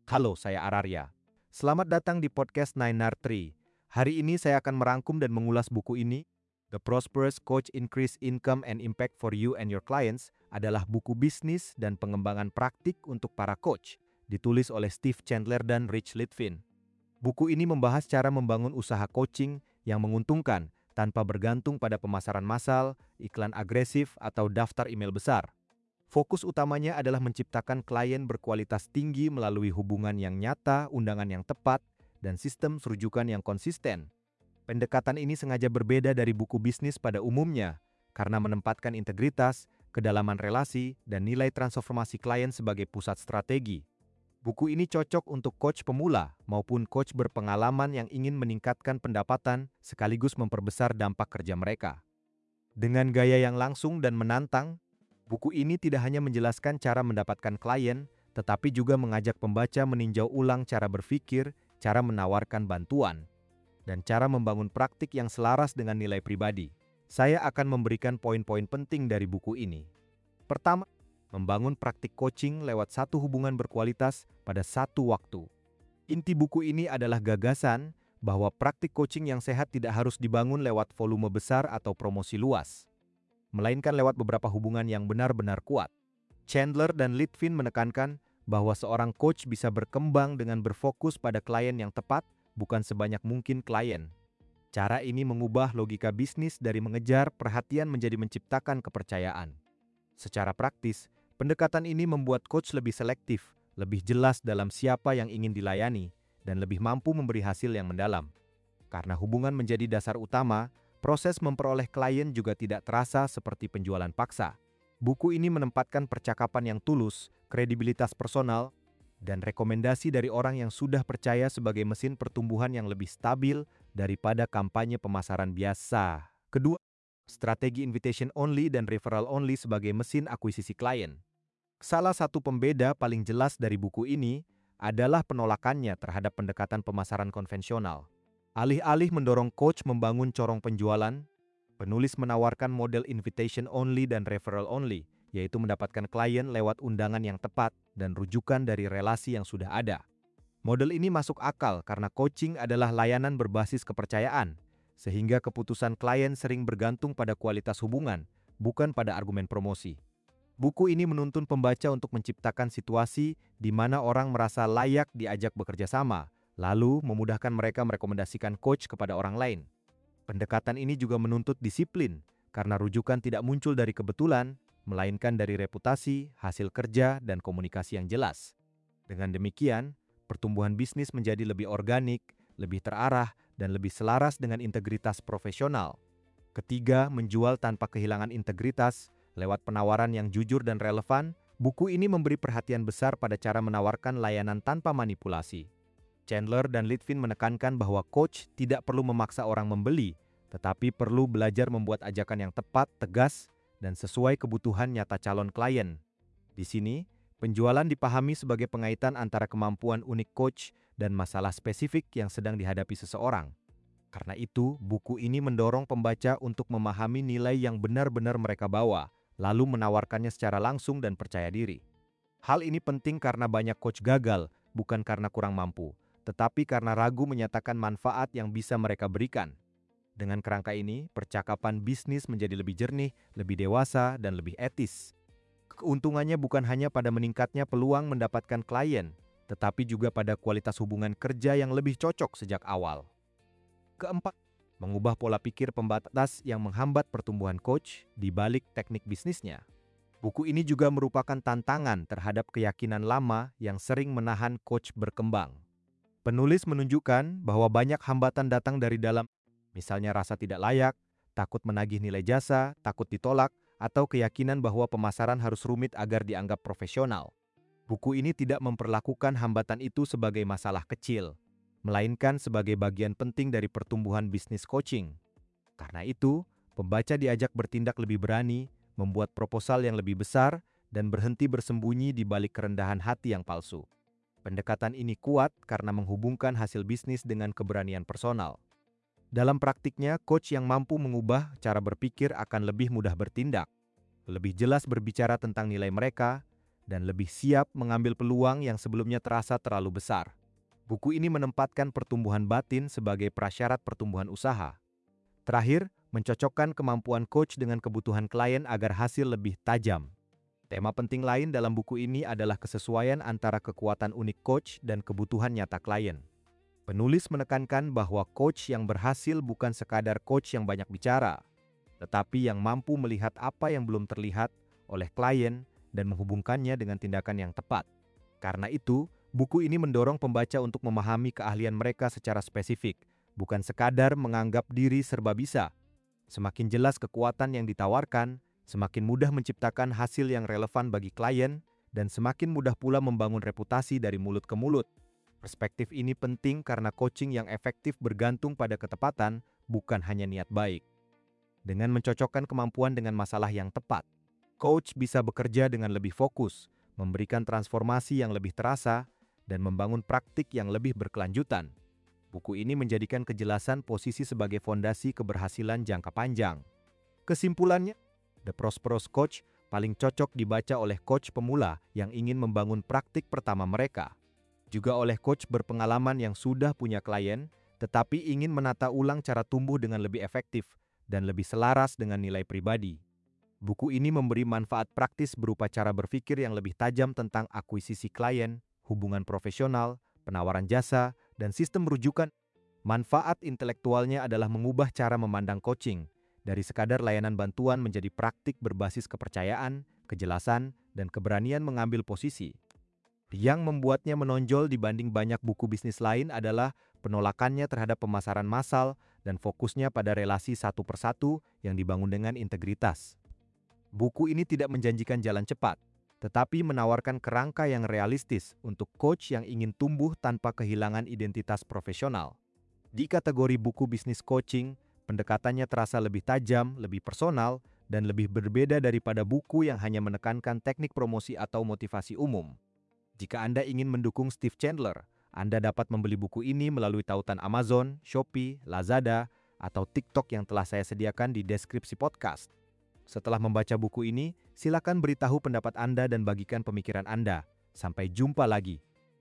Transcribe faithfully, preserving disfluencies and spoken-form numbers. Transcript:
Halo, saya Ararya. Selamat datang di podcast Nine R Tree. Hari ini saya akan merangkum dan mengulas buku ini. The Prosperous Coach Increase Income and Impact for You and Your Clients adalah buku bisnis dan pengembangan praktik untuk para coach, ditulis oleh Steve Chandler dan Rich Litvin. Buku ini membahas cara membangun usaha coaching yang menguntungkan tanpa bergantung pada pemasaran massal, iklan agresif, atau daftar email besar. Fokus utamanya adalah menciptakan klien berkualitas tinggi melalui hubungan yang nyata, undangan yang tepat, dan sistem rujukan yang konsisten. Pendekatan ini sengaja berbeda dari buku bisnis pada umumnya, karena menempatkan integritas, kedalaman relasi, dan nilai transformasi klien sebagai pusat strategi. Buku ini cocok untuk coach pemula maupun coach berpengalaman yang ingin meningkatkan pendapatan sekaligus memperbesar dampak kerja mereka. Dengan gaya yang langsung dan menantang, buku ini tidak hanya menjelaskan cara mendapatkan klien, tetapi juga mengajak pembaca meninjau ulang cara berpikir, cara menawarkan bantuan, dan cara membangun praktik yang selaras dengan nilai pribadi. Saya akan memberikan poin-poin penting dari buku ini. Pertama, membangun praktik coaching lewat satu hubungan berkualitas pada satu waktu. Inti buku ini adalah gagasan bahwa praktik coaching yang sehat tidak harus dibangun lewat volume besar atau promosi luas, melainkan lewat beberapa hubungan yang benar-benar kuat. Chandler dan Litvin menekankan bahwa seorang coach bisa berkembang dengan berfokus pada klien yang tepat, bukan sebanyak mungkin klien. Cara ini mengubah logika bisnis dari mengejar perhatian menjadi menciptakan kepercayaan. Secara praktis, pendekatan ini membuat coach lebih selektif, lebih jelas dalam siapa yang ingin dilayani, dan lebih mampu memberi hasil yang mendalam. Karena hubungan menjadi dasar utama, proses memperoleh klien juga tidak terasa seperti penjualan paksa. Buku ini menempatkan percakapan yang tulus, kredibilitas personal, dan rekomendasi dari orang yang sudah percaya sebagai mesin pertumbuhan yang lebih stabil daripada kampanye pemasaran biasa. Kedua, strategi invitation only dan referral only sebagai mesin akuisisi klien. Salah satu pembeda paling jelas dari buku ini adalah penolakannya terhadap pendekatan pemasaran konvensional. Alih-alih mendorong coach membangun corong penjualan, penulis menawarkan model invitation only dan referral only, yaitu mendapatkan klien lewat undangan yang tepat dan rujukan dari relasi yang sudah ada. Model ini masuk akal karena coaching adalah layanan berbasis kepercayaan, sehingga keputusan klien sering bergantung pada kualitas hubungan, bukan pada argumen promosi. Buku ini menuntun pembaca untuk menciptakan situasi di mana orang merasa layak diajak bekerja sama, lalu memudahkan mereka merekomendasikan coach kepada orang lain. Pendekatan ini juga menuntut disiplin, karena rujukan tidak muncul dari kebetulan, melainkan dari reputasi, hasil kerja, dan komunikasi yang jelas. Dengan demikian, pertumbuhan bisnis menjadi lebih organik, lebih terarah, dan lebih selaras dengan integritas profesional. Ketiga, menjual tanpa kehilangan integritas, lewat penawaran yang jujur dan relevan. Buku ini memberi perhatian besar pada cara menawarkan layanan tanpa manipulasi. Chandler dan Litvin menekankan bahwa coach tidak perlu memaksa orang membeli, tetapi perlu belajar membuat ajakan yang tepat, tegas, dan sesuai kebutuhan nyata calon klien. Di sini, penjualan dipahami sebagai pengaitan antara kemampuan unik coach dan masalah spesifik yang sedang dihadapi seseorang. Karena itu, buku ini mendorong pembaca untuk memahami nilai yang benar-benar mereka bawa, lalu menawarkannya secara langsung dan percaya diri. Hal ini penting karena banyak coach gagal, bukan karena kurang mampu, tetapi karena ragu menyatakan manfaat yang bisa mereka berikan. Dengan kerangka ini, percakapan bisnis menjadi lebih jernih, lebih dewasa, dan lebih etis. Keuntungannya bukan hanya pada meningkatnya peluang mendapatkan klien, tetapi juga pada kualitas hubungan kerja yang lebih cocok sejak awal. Keempat, mengubah pola pikir pembatas yang menghambat pertumbuhan coach di balik teknik bisnisnya. Buku ini juga merupakan tantangan terhadap keyakinan lama yang sering menahan coach berkembang. Penulis menunjukkan bahwa banyak hambatan datang dari dalam, misalnya rasa tidak layak, takut menagih nilai jasa, takut ditolak, atau keyakinan bahwa pemasaran harus rumit agar dianggap profesional. Buku ini tidak memperlakukan hambatan itu sebagai masalah kecil, melainkan sebagai bagian penting dari pertumbuhan bisnis coaching. Karena itu, pembaca diajak bertindak lebih berani, membuat proposal yang lebih besar, dan berhenti bersembunyi di balik kerendahan hati yang palsu. Pendekatan ini kuat karena menghubungkan hasil bisnis dengan keberanian personal. Dalam praktiknya, coach yang mampu mengubah cara berpikir akan lebih mudah bertindak, lebih jelas berbicara tentang nilai mereka, dan lebih siap mengambil peluang yang sebelumnya terasa terlalu besar. Buku ini menempatkan pertumbuhan batin sebagai prasyarat pertumbuhan usaha. Terakhir, mencocokkan kemampuan coach dengan kebutuhan klien agar hasil lebih tajam. Tema penting lain dalam buku ini adalah kesesuaian antara kekuatan unik coach dan kebutuhan nyata klien. Penulis menekankan bahwa coach yang berhasil bukan sekadar coach yang banyak bicara, tetapi yang mampu melihat apa yang belum terlihat oleh klien dan menghubungkannya dengan tindakan yang tepat. Karena itu, buku ini mendorong pembaca untuk memahami keahlian mereka secara spesifik, bukan sekadar menganggap diri serba bisa. Semakin jelas kekuatan yang ditawarkan, semakin mudah menciptakan hasil yang relevan bagi klien, dan semakin mudah pula membangun reputasi dari mulut ke mulut. Perspektif ini penting karena coaching yang efektif bergantung pada ketepatan, bukan hanya niat baik. Dengan mencocokkan kemampuan dengan masalah yang tepat, coach bisa bekerja dengan lebih fokus, memberikan transformasi yang lebih terasa, dan membangun praktik yang lebih berkelanjutan. Buku ini menjadikan kejelasan posisi sebagai fondasi keberhasilan jangka panjang. Kesimpulannya, The Prosperous Coach paling cocok dibaca oleh coach pemula yang ingin membangun praktik pertama mereka. Juga oleh coach berpengalaman yang sudah punya klien, tetapi ingin menata ulang cara tumbuh dengan lebih efektif dan lebih selaras dengan nilai pribadi. Buku ini memberi manfaat praktis berupa cara berpikir yang lebih tajam tentang akuisisi klien, hubungan profesional, penawaran jasa, dan sistem rujukan. Manfaat intelektualnya adalah mengubah cara memandang coaching, dari sekadar layanan bantuan menjadi praktik berbasis kepercayaan, kejelasan, dan keberanian mengambil posisi. Yang membuatnya menonjol dibanding banyak buku bisnis lain adalah penolakannya terhadap pemasaran massal dan fokusnya pada relasi satu persatu yang dibangun dengan integritas. Buku ini tidak menjanjikan jalan cepat, tetapi menawarkan kerangka yang realistis untuk coach yang ingin tumbuh tanpa kehilangan identitas profesional. Di kategori buku bisnis coaching, pendekatannya terasa lebih tajam, lebih personal, dan lebih berbeda daripada buku yang hanya menekankan teknik promosi atau motivasi umum. Jika Anda ingin mendukung Steve Chandler, Anda dapat membeli buku ini melalui tautan Amazon, Shopee, Lazada, atau TikTok yang telah saya sediakan di deskripsi podcast. Setelah membaca buku ini, silakan beritahu pendapat Anda dan bagikan pemikiran Anda. Sampai jumpa lagi.